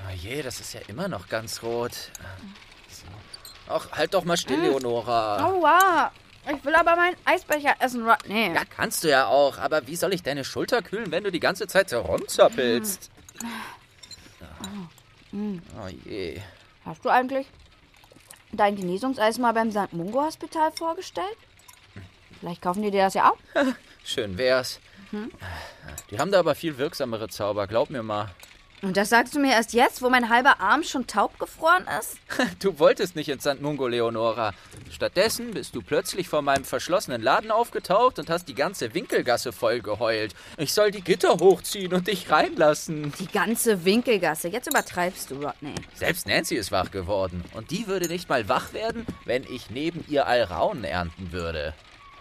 Oh je, das ist ja immer noch ganz rot. So. Ach, halt doch mal still, Leonora. Aua, ich will aber meinen Eisbecher essen, Rodney. Ja, kannst du ja auch. Aber wie soll ich deine Schulter kühlen, wenn du die ganze Zeit herumzappelst? Oh je. Hast du eigentlich dein Genesungseis mal beim St. Mungo Hospital vorgestellt? Vielleicht kaufen die dir das ja auch. Schön wär's. Die haben da aber viel wirksamere Zauber, glaub mir mal. Und das sagst du mir erst jetzt, wo mein halber Arm schon taub gefroren ist? Du wolltest nicht ins St. Mungo, Leonora. Stattdessen bist du plötzlich vor meinem verschlossenen Laden aufgetaucht und hast die ganze Winkelgasse voll geheult. Ich soll die Gitter hochziehen und dich reinlassen. Die ganze Winkelgasse. Jetzt übertreibst du, Rodney. Selbst Nancy ist wach geworden. Und die würde nicht mal wach werden, wenn ich neben ihr Alraunen ernten würde.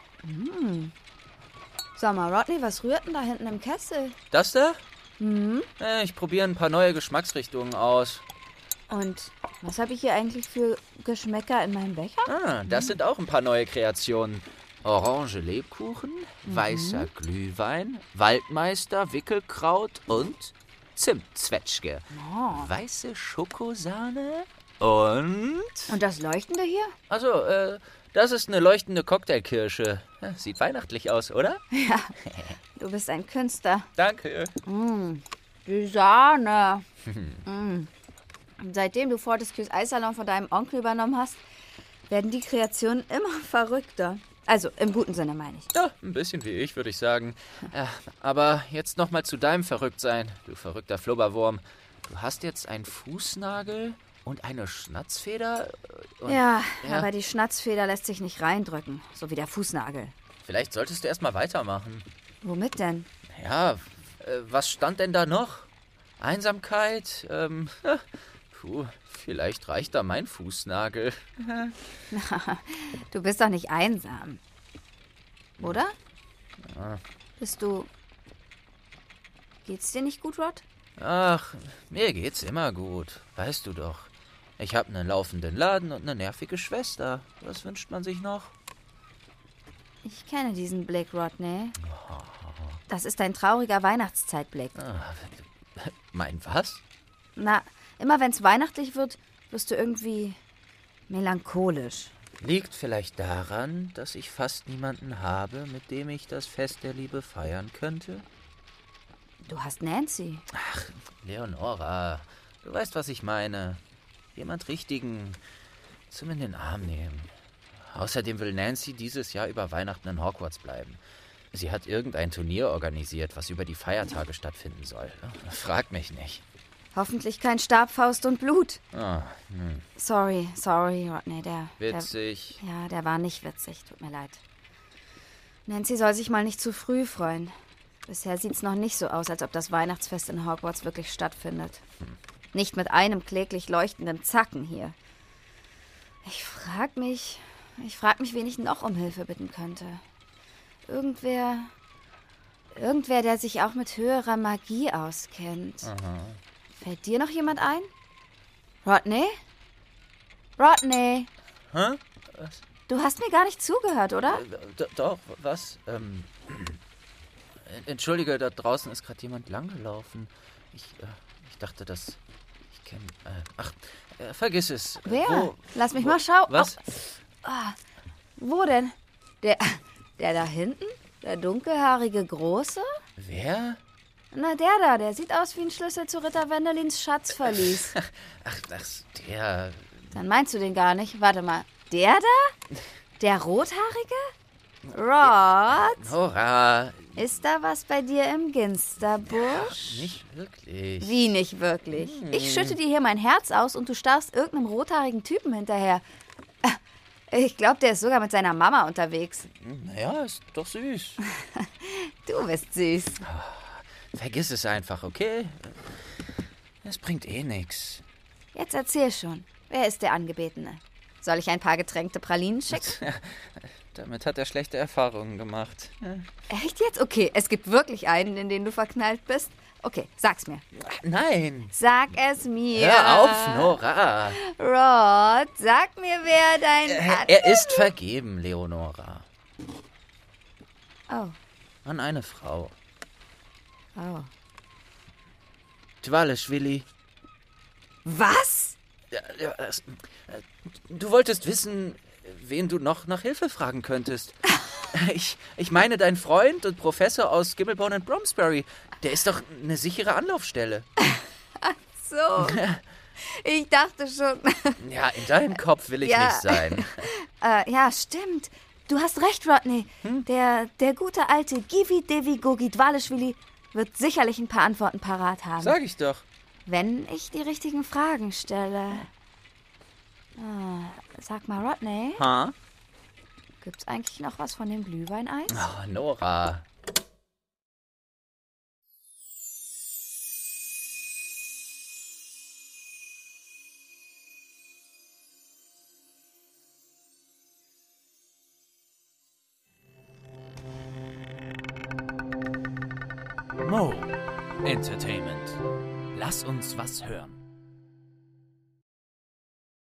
Sag mal, Rodney, was rührt denn da hinten im Kessel? Das da? Ich probiere ein paar neue Geschmacksrichtungen aus. Und was habe ich hier eigentlich für Geschmäcker in meinem Becher? Das sind auch ein paar neue Kreationen. Orange Lebkuchen, weißer Glühwein, Waldmeister, Wickelkraut und Zimtzwetschge. Weiße Schokosahne und... Und das Leuchtende hier? Also, das ist eine leuchtende Cocktailkirsche. Sieht weihnachtlich aus, oder? Ja, du bist ein Künstler. Danke. Die Sahne. Seitdem du Fortescues Eissalon von deinem Onkel übernommen hast, werden die Kreationen immer verrückter. Also, im guten Sinne meine ich. Ja, ein bisschen wie ich, würde ich sagen. Aber jetzt noch mal zu deinem Verrücktsein, du verrückter Flubberwurm. Du hast jetzt einen Fußnagel und eine Schnatzfeder? Und, Ja, aber die Schnatzfeder lässt sich nicht reindrücken, so wie der Fußnagel. Vielleicht solltest du erst mal weitermachen. Womit denn? Ja, was stand denn da noch? Einsamkeit? Vielleicht reicht da mein Fußnagel. Du bist doch nicht einsam. Oder? Ja. Bist du... Geht's dir nicht gut, Rod? Ach, mir geht's immer gut. Weißt du doch. Ich habe einen laufenden Laden und eine nervige Schwester. Was wünscht man sich noch? Ich kenne diesen Blick, Rodney. Das ist ein trauriger Weihnachtszeitblick. Mein was? Na, immer wenn's weihnachtlich wird, wirst du irgendwie melancholisch. Liegt vielleicht daran, dass ich fast niemanden habe, mit dem ich das Fest der Liebe feiern könnte? Du hast Nancy. Ach, Leonora, du weißt, was ich meine. Jemand Richtigen zum in den Arm nehmen. Außerdem will Nancy dieses Jahr über Weihnachten in Hogwarts bleiben. Sie hat irgendein Turnier organisiert, was über die Feiertage stattfinden soll. Frag mich nicht. Hoffentlich kein Stab, Faust und Blut. Oh, Sorry, Rodney, witzig. Der war nicht witzig, tut mir leid. Nancy soll sich mal nicht zu früh freuen. Bisher sieht's noch nicht so aus, als ob das Weihnachtsfest in Hogwarts wirklich stattfindet. Nicht mit einem kläglich leuchtenden Zacken hier. Ich frag mich, wen ich noch um Hilfe bitten könnte. Irgendwer, der sich auch mit höherer Magie auskennt. Aha. Fällt dir noch jemand ein? Rodney? Rodney? Hä? Was? Du hast mir gar nicht zugehört, oder? Doch, was? Entschuldige, da draußen ist gerade jemand langgelaufen. Ich dachte, dass ich kenne... vergiss es. Wer? Lass mich mal schauen. Was? Wo denn? Der da hinten? Der dunkelhaarige Große? Wer? Na, der sieht aus wie ein Schlüssel zu Ritter Wendelins Schatzverlies. Ach, der... Dann meinst du den gar nicht. Warte mal. Der da? Der Rothaarige? Rod? Nora. Ist da was bei dir im Ginsterbusch? Nicht wirklich. Wie nicht wirklich? Ich schütte dir hier mein Herz aus und du starrst irgendeinem rothaarigen Typen hinterher. Ich glaube, der ist sogar mit seiner Mama unterwegs. Naja, ist doch süß. Du bist süß. Vergiss es einfach, okay? Es bringt eh nichts. Jetzt erzähl schon. Wer ist der Angebetene? Soll ich ein paar getränkte Pralinen schicken? Damit hat er schlechte Erfahrungen gemacht. Echt jetzt? Okay, es gibt wirklich einen, in den du verknallt bist. Okay, sag's mir. Nein. Sag es mir. Hör auf, Nora. Rod, sag mir, wer dein... Er ist vergeben, Leonora. Oh. An eine Frau. Oh. Twaleschwili. Was? Du wolltest wissen, wen du noch nach Hilfe fragen könntest. Ich meine, dein Freund und Professor aus Gimmelborn und Bromsbury, der ist doch eine sichere Anlaufstelle. So, ich dachte schon. Ja, in deinem Kopf will ich nicht sein. Ja, stimmt. Du hast recht, Rodney. Der gute alte Givi Devi Gogi Dwaleschwili wird sicherlich ein paar Antworten parat haben. Sag ich doch. Wenn ich die richtigen Fragen stelle. Sag mal, Rodney, gibt's eigentlich noch was von dem Glühweineis? Oh, Nora. Mo Entertainment. Lass uns was hören.